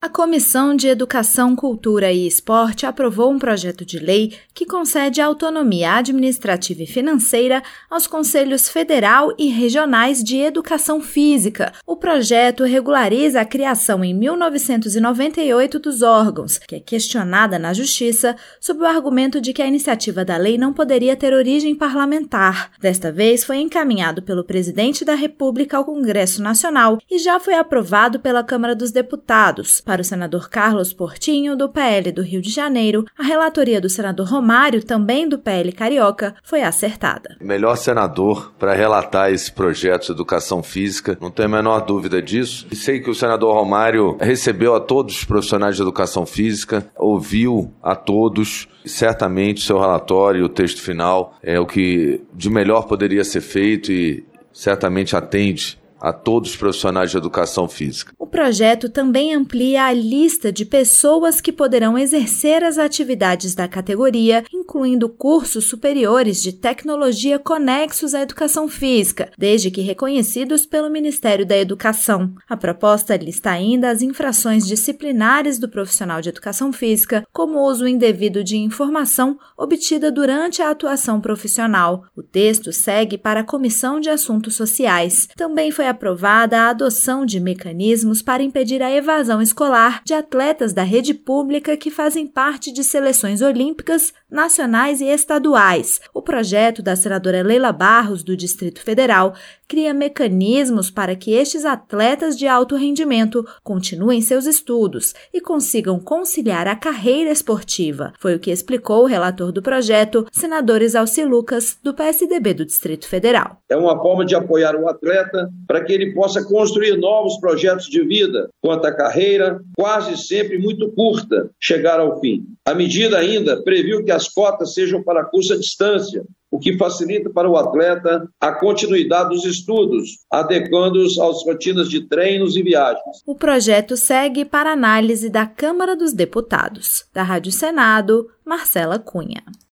A Comissão de Educação, Cultura e Esporte aprovou um projeto de lei que concede autonomia administrativa e financeira aos Conselhos Federal e Regionais de Educação Física. O projeto regulariza a criação em 1998 dos órgãos, que é questionada na Justiça sob o argumento de que a iniciativa da lei não poderia ter origem parlamentar. Desta vez foi encaminhado pelo presidente da República ao Congresso Nacional e já foi aprovado pela Câmara dos Deputados. Para o senador Carlos Portinho, do PL do Rio de Janeiro, a relatoria do senador Romário, também do PL Carioca, foi acertada. Melhor senador para relatar esse projeto de educação física, não tenho a menor dúvida disso. E sei que o senador Romário recebeu a todos os profissionais de educação física, ouviu a todos. Certamente seu relatório e o texto final é o que de melhor poderia ser feito e certamente atende a todos os profissionais de educação física. O projeto também amplia a lista de pessoas que poderão exercer as atividades da categoria, incluindo cursos superiores de tecnologia conexos à educação física, desde que reconhecidos pelo Ministério da Educação. A proposta lista ainda as infrações disciplinares do profissional de educação física, como o uso indevido de informação obtida durante a atuação profissional. O texto segue para a Comissão de Assuntos Sociais. Também foi aprovada a adoção de mecanismos para impedir a evasão escolar de atletas da rede pública que fazem parte de seleções olímpicas, nacionais e estaduais. O projeto da senadora Leila Barros, do Distrito Federal, cria mecanismos para que estes atletas de alto rendimento continuem seus estudos e consigam conciliar a carreira esportiva. Foi o que explicou o relator do projeto, senador Exalci Lucas, do PSDB do Distrito Federal. É uma forma de apoiar o atleta para que ele possa construir novos projetos de vida, quanto à carreira, quase sempre muito curta, chegar ao fim. A medida ainda previu que as cotas sejam para curso à distância, o que facilita para o atleta a continuidade dos estudos, adequando-os às rotinas de treinos e viagens. O projeto segue para análise da Câmara dos Deputados. Da Rádio Senado, Marcela Cunha.